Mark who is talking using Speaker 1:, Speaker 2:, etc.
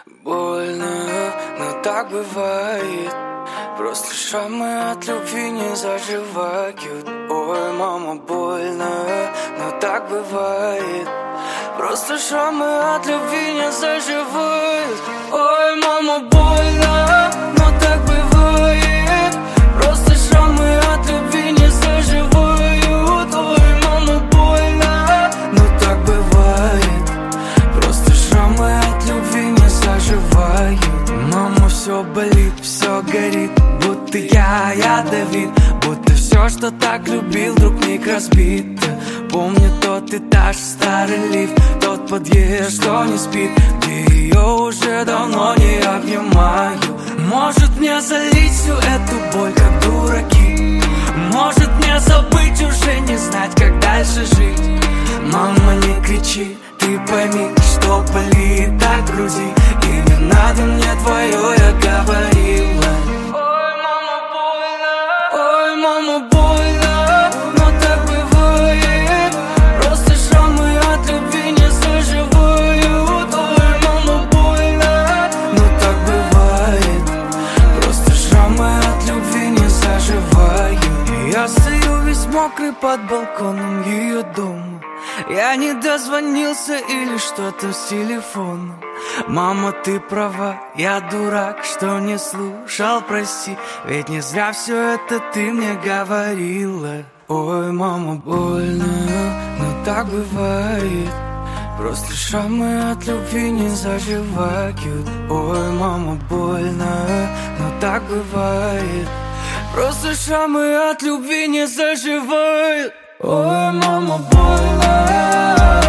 Speaker 1: Больно, но так бывает. Просто шрамы от любви не заживают. Ой, мама, больно, но так бывает. Просто шрамы от любви не заживают. Ой, мама, больно, но так бывает. Просто шрамы от любви не заживают. Ой, мама, больно, но так бывает. Просто шрамы от любви не заживают. Мама, все болит, все горит, будто я ядовит. Будто все, что так любил, вдруг миг разбито. Помню тот этаж, старый лифт, тот подъезд, что не спит, где ее уже давно не обнимаю. Может мне залить всю эту боль, как дураки. Может мне забыть, уже не знать, как дальше жить. Мама, не кричи, ты пойми, что болит так в груди. И не надо мне твое, я говорила. Ой, мама, больно. Ой, мама, больно, но так бывает. Просто шрамы от любви не заживают. Ой, мама, больно, но так бывает. Просто шрамы от любви не заживают. Я стою весь мокрый под балконом ее дома. Я не дозвонился или что-то с телефона. Мама, ты права, я дурак, что не слушал, прости. Ведь не зря все это ты мне говорила. Ой, мама, больно, но так бывает. Просто шрамы от любви не заживают. Ой, мама, больно, но так бывает. Просто шрамы от любви не заживают. Ой, мама, больно.